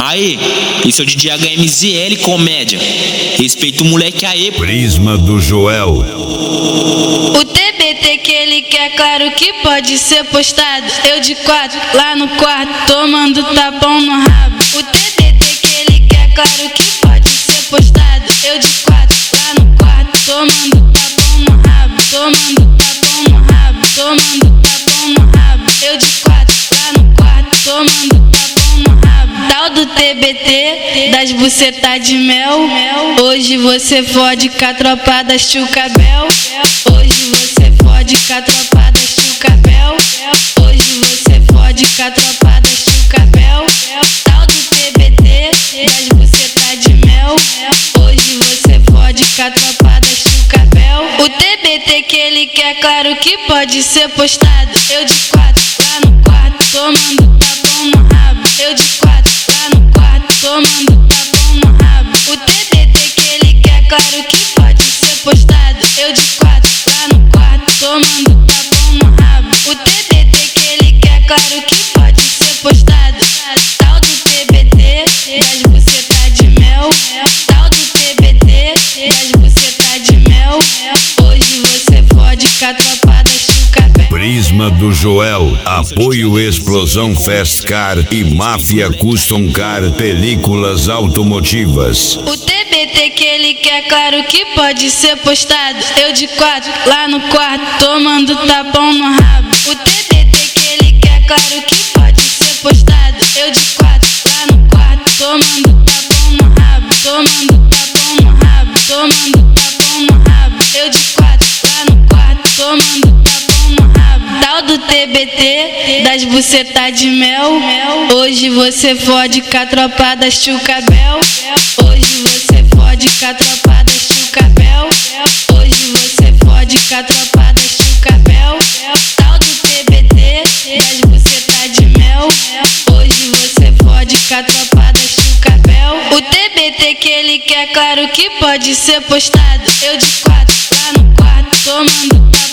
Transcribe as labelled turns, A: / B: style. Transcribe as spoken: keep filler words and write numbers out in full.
A: Aê, esse é o D J H M Z L Comédia. Respeita o moleque aí.
B: Prisma do Joel.
C: O T B T que ele quer, claro que pode ser postado. Eu de quatro, lá no quarto, tomando tapão no rabo. O T B T que ele quer, claro que pode ser postado. Eu de quatro, lá no quarto, tomando tapão no rabo. Tomando tapão no rabo, tomando tapão no rabo. Eu de quatro, lá no quarto, tomando tapão no rabo. Tal do T B T, das buceta de mel. Hoje você fode com a tropa das Tchucabel. Hoje você fode com a tropa das Tchucabel. Hoje você fode com a tropa das Tchucabel. Tal do T B T, das buceta de mel. Hoje você fode com a tropa das Tchucabel. O T B T que ele quer, claro que pode ser postado. Eu de quatro, lá no quarto, tomando tapão no rabo. Eu de quatro, lá no quarto, tomando tapão no rabo. O T B T que ele quer, claro que pode ser postado. Eu de quatro, lá no quarto, tomando tapão no rabo. O T B T que ele quer, claro que pode ser postado. Tal do T B T, das buceta de mel. Tal do T B T, das buceta de mel. Hoje você fode com a tropa das Tchucabel.
B: Prisma do Joel. Apoio Explosão Fast Car e Máfia Custom Car Películas Automotivas.
C: O T B T que ele quer, claro que pode ser postado. Eu de quatro, lá no quarto, tomando tapão no rabo. O T B T que ele quer, claro que pode ser postado. Eu de quatro, lá no quarto, tomando tapão no rabo. Tomando tapão no rabo, tomando tapão no rabo. Eu de quatro, lá no quarto, tomando tapão no rabo. Tal do T B T, das buceta de mel. Hoje você fode com a tropa das Tchucabel. Hoje você fode com a tropa das Tchucabel. Hoje você fode com a tropa das Tchucabel. Tal do T B T, das buceta de mel. Hoje você fode com a tropa das Tchucabel. O T B T que ele quer, claro que pode ser postado. Eu de quatro, lá no quarto, tomando tapão.